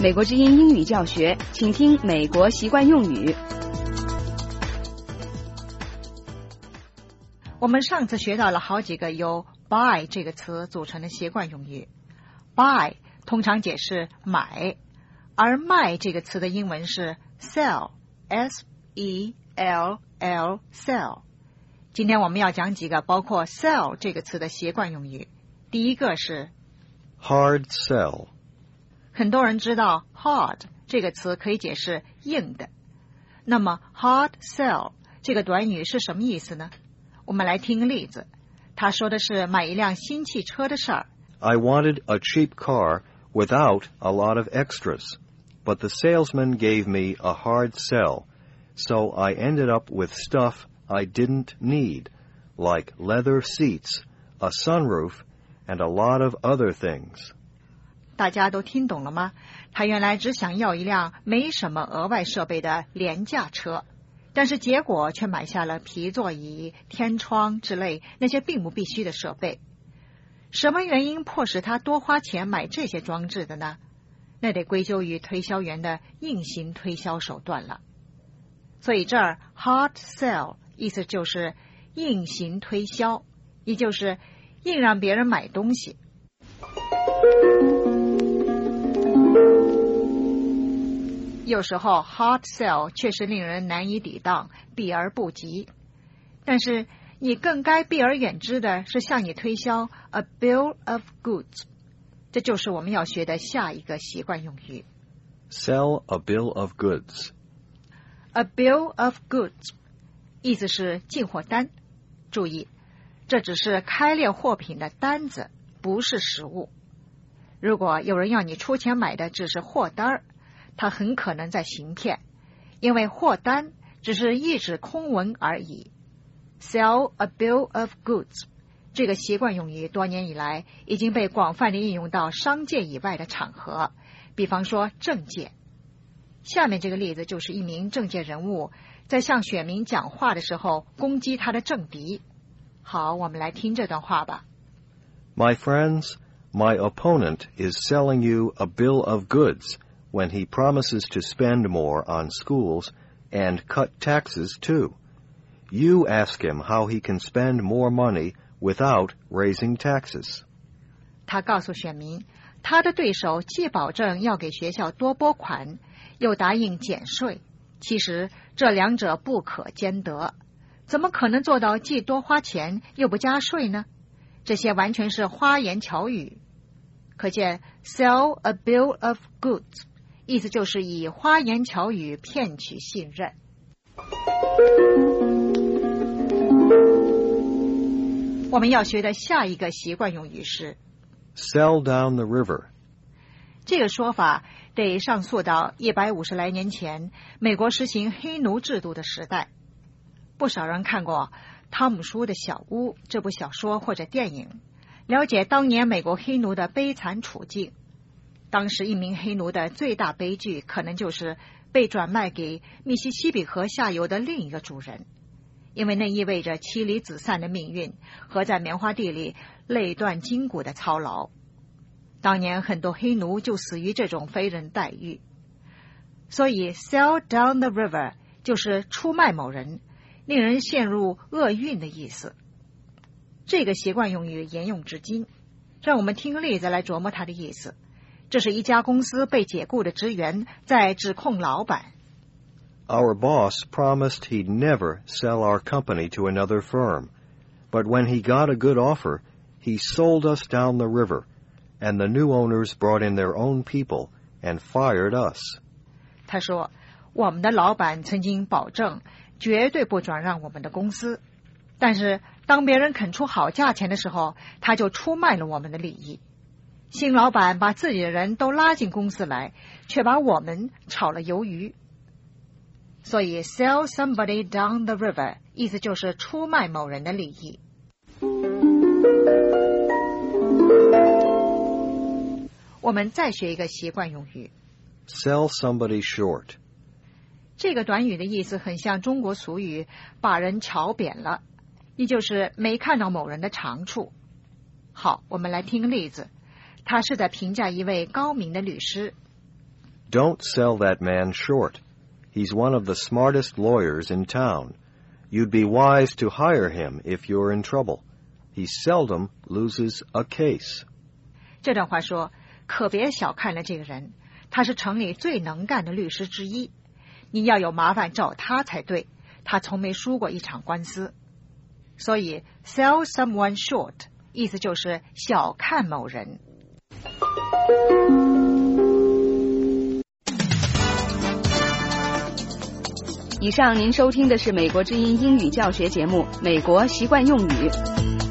美国之音英语教学，请听美国习惯用语。 我们上次学到了好几个由 buy 这个词组成的习惯用语。buy 通常解释买，而卖这个词的英文是 sell， S-E-L-L sell。今天我们要讲几个包括 sell 这个词的习惯用语。第一个是 hard sell。 很多人知道 hard 这个词可以解释硬的，那么 hard sell 这个短语是什么意思呢？我们来听个例子，他说的是买一辆新汽车的事儿。 I wanted a cheap car without a lot of extras, but the salesman gave me a hard sell, so I ended up with stuff I didn't need, like leather seats, a sunroof, and a lot of other things. 大家都听懂了吗？他原来只想要一辆没什么额外设备的廉价车，但是结果却买下了皮座椅、天窗之类那些并不必须的设备。什么原因迫使他多花钱买这些装置的呢？那得归咎于推销员的硬性推销手段了。所以这儿 hard sell 意思就是硬行推销，也就是硬让别人买东西。有时候 hard sell 确实令人难以抵挡，避而不及。但是你更该避而远之的是向你推销 a bill of goods， 这就是我们要学的下一个习惯用语。 Sell a bill of goods。 A bill of goods 意思是进货单。注意，这只是开列货品的单子，不是实物。如果有人要你出钱买的只是货单，他很可能在行骗，因为货单只是一纸空文而已。Sell a bill of goods 这个习惯用语多年以来已经被广泛地应用到商界以外的场合，比方说政界。下面这个例子就是一名政界人物在向选民讲话的时候攻击他的政敌。好，我们来听这段话吧。 My friends, my opponent is selling you a bill of goods when he promises to spend more on schools and cut taxes too.You ask him how he can spend more money without raising taxes. 他告诉选民，他的对手既保证要给学校多拨款，又答应减税。其实这两者不可兼得，怎么可能做到既多花钱又不加税呢？这些完全是花言巧语。可见 sell a bill of goods 意思就是以花言巧语骗取信任。我们要学的下一个习惯用语是 Sell down the river。 这个说法得上溯到150来年前美国实行黑奴制度的时代。不少人看过汤姆舒的小屋这部小说或者电影，了解当年美国黑奴的悲惨处境。当时一名黑奴的最大悲剧可能就是被转卖给密西西比河下游的另一个主人，因为那意味着妻离子散的命运和在棉花地里累断筋骨的操劳。当年很多黑奴就死于这种非人待遇。所以 sell down the river 就是出卖某人，令人陷入厄运的意思。这个习惯用语沿用至今，让我们听个例子来琢磨它的意思。这是一家公司被解雇的职员在指控老板。 Our boss promised he'd never sell our company to another firm, but when he got a good offer, he sold us down the river, and the new owners brought in their own people and fired us. 他说，我们的老板曾经保证绝对不转让我们的公司，但是当别人肯出好价钱的时候，他就出卖了我们的利益。新老板把自己的人都拉进公司来，却把我们炒了鱿鱼。所以 sell somebody down the river 意思就是出卖某人的利益。我们再学一个习惯用语 Sell somebody short。 这个短语的意思很像中国俗语把人瞧扁了，也就是没看到某人的长处。好，我们来听个例子，他是在评价一位高明的律师。 Don't sell that man short. He's one of the smartest lawyers in town. You'd be wise to hire him if you're in trouble. He seldom loses a case. 这段话说，可别小看了这个人，他是城里最能干的律师之一。你要有麻烦找他才对，他从没输过一场官司。所以 sell someone short 意思就是小看某人。 以上您收听的是美国之音英语教学节目《美国习惯用语》。